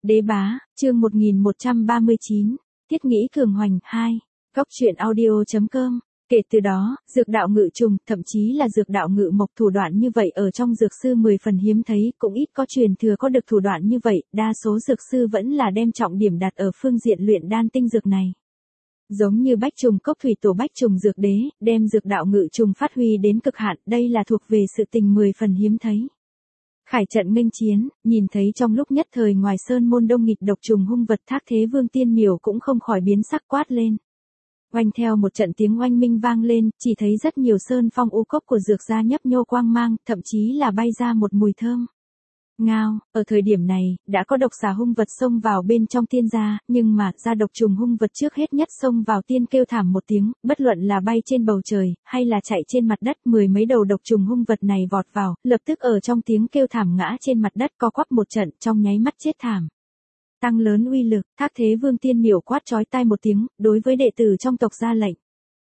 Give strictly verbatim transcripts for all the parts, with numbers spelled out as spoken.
Đế bá, chương một nghìn một trăm ba mươi chín, Thiết nghĩ cường hoành, hai, góc truyện audio.com. Kể từ đó, dược đạo ngự trùng, thậm chí là dược đạo ngự mộc thủ đoạn như vậy ở trong dược sư mười phần hiếm thấy, cũng ít có truyền thừa có được thủ đoạn như vậy, đa số dược sư vẫn là đem trọng điểm đặt ở phương diện luyện đan tinh dược này. Giống như bách trùng cốc thủy tổ bách trùng dược đế, đem dược đạo ngự trùng phát huy đến cực hạn, đây là thuộc về sự tình mười phần hiếm thấy. Khải trận nghênh chiến, nhìn thấy trong lúc nhất thời ngoài sơn môn đông nghịt độc trùng hung vật, Thác Thế Vương Tiên Miểu cũng không khỏi biến sắc quát lên. Oanh, theo một trận tiếng oanh minh vang lên, chỉ thấy rất nhiều sơn phong u cốc của dược gia nhấp nhô quang mang, thậm chí là bay ra một mùi thơm. Ngao, ở thời điểm này, đã có độc xà hung vật xông vào bên trong tiên gia, nhưng mà, ra độc trùng hung vật trước hết nhất xông vào tiên kêu thảm một tiếng, bất luận là bay trên bầu trời, hay là chạy trên mặt đất, mười mấy đầu độc trùng hung vật này vọt vào, lập tức ở trong tiếng kêu thảm ngã trên mặt đất co quắp một trận, trong nháy mắt chết thảm. Tăng lớn uy lực, Thác Thế Vương Tiên Miểu quát chói tai một tiếng, đối với đệ tử trong tộc ra lệnh.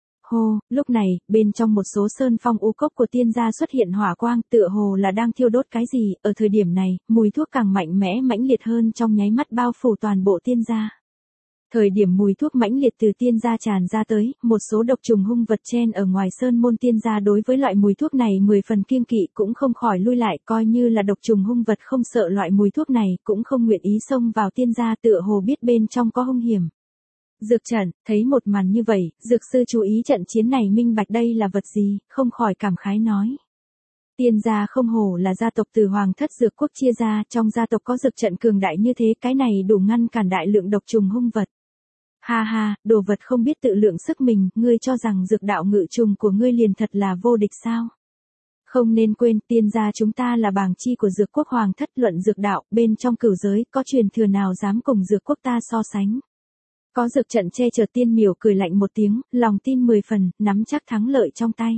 Hô, lúc này, bên trong một số sơn phong u cốc của tiên gia xuất hiện hỏa quang, tựa hồ là đang thiêu đốt cái gì, ở thời điểm này, mùi thuốc càng mạnh mẽ mãnh liệt hơn trong nháy mắt bao phủ toàn bộ tiên gia. Thời điểm mùi thuốc mãnh liệt từ tiên gia tràn ra tới, một số độc trùng hung vật chen ở ngoài sơn môn tiên gia đối với loại mùi thuốc này mười phần kiêng kỵ cũng không khỏi lui lại, coi như là độc trùng hung vật không sợ loại mùi thuốc này, cũng không nguyện ý xông vào tiên gia, tựa hồ biết bên trong có hung hiểm. Dược trận, thấy một màn như vậy, dược sư chú ý trận chiến này minh bạch đây là vật gì, không khỏi cảm khái nói. Tiên gia không hổ là gia tộc từ hoàng thất dược quốc chia ra, trong gia tộc có dược trận cường đại như thế, cái này đủ ngăn cản đại lượng độc trùng hung vật. Ha ha, đồ vật không biết tự lượng sức mình, ngươi cho rằng dược đạo ngự trùng của ngươi liền thật là vô địch sao? Không nên quên, tiên gia chúng ta là bàng chi của dược quốc hoàng thất, luận dược đạo, bên trong cửu giới, có truyền thừa nào dám cùng dược quốc ta so sánh? Có dược trận che chở. Tiên Miểu cười lạnh một tiếng, lòng tin mười phần, nắm chắc thắng lợi trong tay.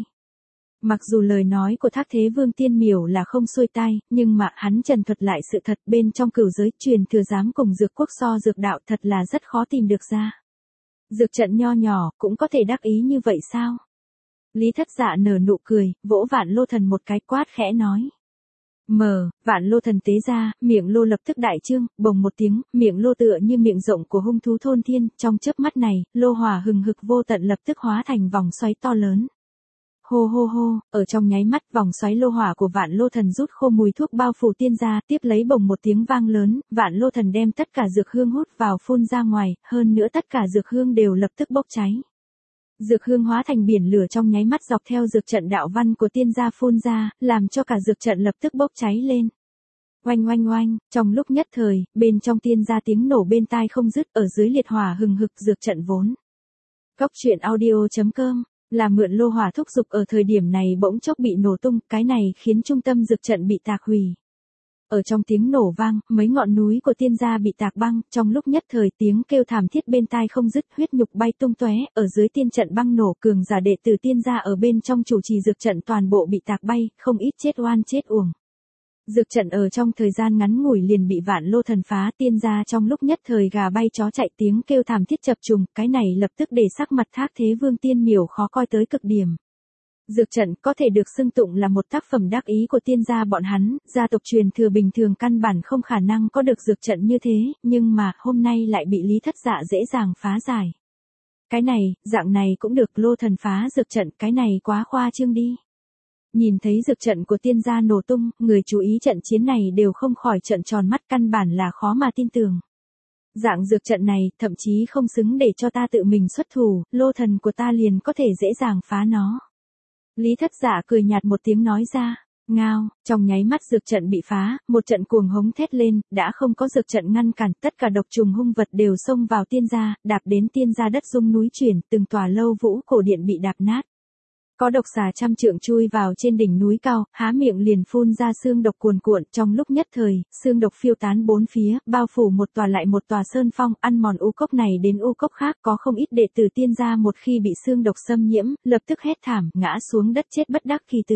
Mặc dù lời nói của Thác Thế Vương Tiên Miểu là không xuôi tai, nhưng mà hắn trần thuật lại sự thật, bên trong cửu giới truyền thừa dám cùng dược quốc so dược đạo thật là rất khó tìm được ra. Dược trận nho nhỏ, cũng có thể đắc ý như vậy sao? Lý Thất Dạ nở nụ cười, vỗ Vạn Lô Thần một cái quát khẽ nói. Mờ, Vạn Lô Thần tế ra, miệng lô lập tức đại trương, bồng một tiếng, miệng lô tựa như miệng rộng của hung thú thôn thiên, trong chớp mắt này, lô hỏa hừng hực vô tận lập tức hóa thành vòng xoáy to lớn. Hô hô hô, ở trong nháy mắt vòng xoáy lô hỏa của Vạn Lô Thần rút khô mùi thuốc bao phủ tiên gia, tiếp lấy bồng một tiếng vang lớn, Vạn Lô Thần đem tất cả dược hương hút vào phun ra ngoài, hơn nữa tất cả dược hương đều lập tức bốc cháy. Dược hương hóa thành biển lửa trong nháy mắt dọc theo dược trận đạo văn của tiên gia phun ra, làm cho cả dược trận lập tức bốc cháy lên. Oanh oanh oanh, trong lúc nhất thời, bên trong tiên gia tiếng nổ bên tai không dứt, ở dưới liệt hỏa hừng hực dược trận vốn. Góc truyện audio.com, là mượn lô hỏa thúc dục ở thời điểm này bỗng chốc bị nổ tung, cái này khiến trung tâm dược trận bị tạc hủy. Ở trong tiếng nổ vang, mấy ngọn núi của tiên gia bị tạc băng, trong lúc nhất thời tiếng kêu thảm thiết bên tai không dứt, huyết nhục bay tung tóe, ở dưới tiên trận băng nổ, cường giả đệ tử tiên gia ở bên trong chủ trì dược trận toàn bộ bị tạc bay, không ít chết oan chết uổng. Dược trận ở trong thời gian ngắn ngủi liền bị Vạn Lô Thần phá, tiên gia trong lúc nhất thời gà bay chó chạy, tiếng kêu thảm thiết chập trùng, cái này lập tức để sắc mặt Thác Thế Vương Tiên Miểu khó coi tới cực điểm. Dược trận có thể được xưng tụng là một tác phẩm đắc ý của tiên gia bọn hắn, gia tộc truyền thừa bình thường căn bản không khả năng có được dược trận như thế, nhưng mà hôm nay lại bị Lý Thất Dạ dễ dàng phá giải. Cái này, dạng này cũng được, Lô Thần phá dược trận, cái này quá khoa trương đi. Nhìn thấy dược trận của tiên gia nổ tung, người chú ý trận chiến này đều không khỏi trợn tròn mắt, căn bản là khó mà tin tưởng. Dạng dược trận này, thậm chí không xứng để cho ta tự mình xuất thủ, Lô Thần của ta liền có thể dễ dàng phá nó. Lý Thất Dạ cười nhạt một tiếng nói ra. Ngao, trong nháy mắt dược trận bị phá, một trận cuồng hống thét lên, đã không có dược trận ngăn cản, tất cả độc trùng hung vật đều xông vào tiên gia, đạp đến tiên gia đất rung núi chuyển, từng tòa lâu vũ cổ điện bị đạp nát. Có độc xà trăm trượng chui vào trên đỉnh núi cao, há miệng liền phun ra xương độc cuồn cuộn, trong lúc nhất thời, xương độc phiêu tán bốn phía, bao phủ một tòa lại một tòa sơn phong, ăn mòn u cốc này đến u cốc khác, có không ít đệ tử tiên gia một khi bị xương độc xâm nhiễm, lập tức hét thảm, ngã xuống đất chết bất đắc kỳ tử.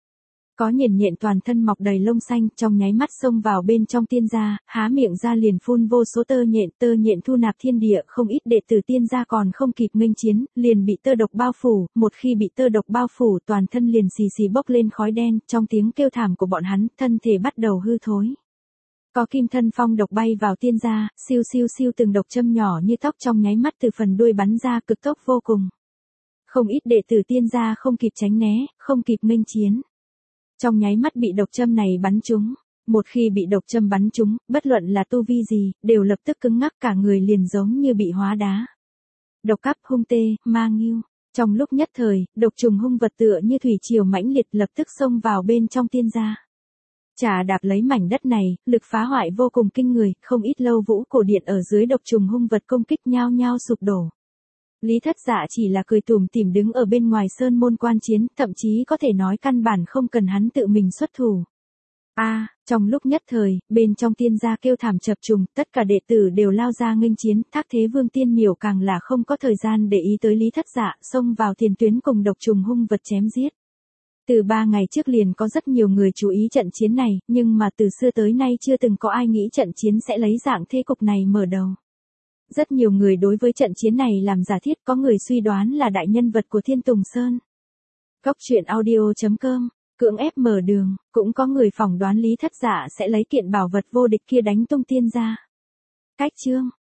Có nhện nhện toàn thân mọc đầy lông xanh, trong nháy mắt xông vào bên trong tiên gia, há miệng ra liền phun vô số tơ nhện, tơ nhện thu nạp thiên địa, không ít đệ tử tiên gia còn không kịp nghênh chiến, liền bị tơ độc bao phủ, một khi bị tơ độc bao phủ, toàn thân liền xì xì bốc lên khói đen, trong tiếng kêu thảm của bọn hắn, thân thể bắt đầu hư thối. Có kim thân phong độc bay vào tiên gia, siêu siêu siêu từng độc châm nhỏ như tóc trong nháy mắt từ phần đuôi bắn ra cực tốc vô cùng. Không ít đệ tử tiên gia không kịp tránh né, không kịp nghênh chiến. Trong nháy mắt bị độc châm này bắn trúng. Một khi bị độc châm bắn trúng, bất luận là tu vi gì, đều lập tức cứng ngắc cả người liền giống như bị hóa đá. Độc cắp hung tê, ma nghiêu. Trong lúc nhất thời, độc trùng hung vật tựa như thủy triều mãnh liệt lập tức xông vào bên trong tiên gia. Chà đạp lấy mảnh đất này, lực phá hoại vô cùng kinh người, không ít lâu vũ cổ điện ở dưới độc trùng hung vật công kích nhao nhao sụp đổ. Lý Thất Dạ chỉ là cười tủm tỉm đứng ở bên ngoài sơn môn quan chiến, thậm chí có thể nói căn bản không cần hắn tự mình xuất thủ. A, à, trong lúc nhất thời, bên trong tiên gia kêu thảm chập trùng, tất cả đệ tử đều lao ra nghênh chiến, Thác Thế Vương Tiên Miểu càng là không có thời gian để ý tới Lý Thất Dạ, xông vào tiền tuyến cùng độc trùng hung vật chém giết. Từ ba ngày trước liền có rất nhiều người chú ý trận chiến này, nhưng mà từ xưa tới nay chưa từng có ai nghĩ trận chiến sẽ lấy dạng thế cục này mở đầu. Rất nhiều người đối với trận chiến này làm giả thiết, có người suy đoán là đại nhân vật của Thiên Tùng Sơn. Cốc truyện audio chấm com cưỡng ép mở đường, cũng có người phỏng đoán Lý Thất Dạ sẽ lấy kiện bảo vật vô địch kia đánh tung tiên gia. Cách chương